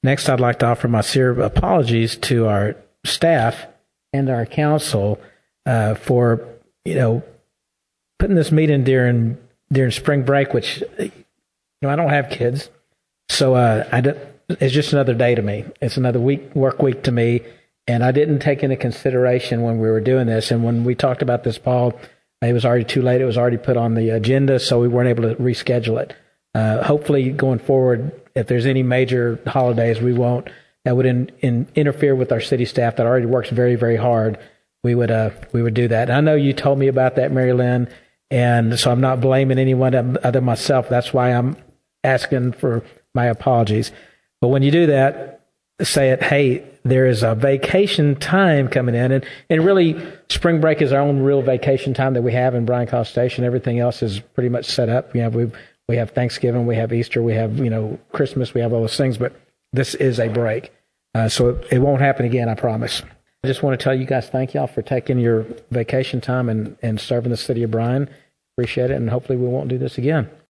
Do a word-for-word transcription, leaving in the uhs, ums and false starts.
Next, I'd like to offer my sincere apologies to our staff and our council uh, for, you know, putting this meeting during during spring break, which, you know, I don't have kids, so uh, I d- it's just another day to me. It's another week work week to me, and I didn't take into consideration when we were doing this. And when we talked about this, Paul, it was already too late. It was already put on the agenda, so we weren't able to reschedule it. Uh, hopefully, going forward, if there's any major holidays, we won't. That would in, in, interfere with our city staff that already works very, very hard. We would uh, we would do that. And I know you told me about that, Mary Lynn, and so I'm not blaming anyone other than myself. That's why I'm asking for my apologies. But when you do that, say it, hey, there is a vacation time coming in. And, and really, spring break is our own real vacation time that we have in Bryan College Station. Everything else is pretty much set up. You know, we we have Thanksgiving, we have Easter, we have, you know, Christmas, we have all those things. But this is a break. Uh, so it, it won't happen again, I promise. I just want to tell you guys thank y'all for taking your vacation time and, and serving the city of Bryan. Appreciate it, and hopefully we won't do this again.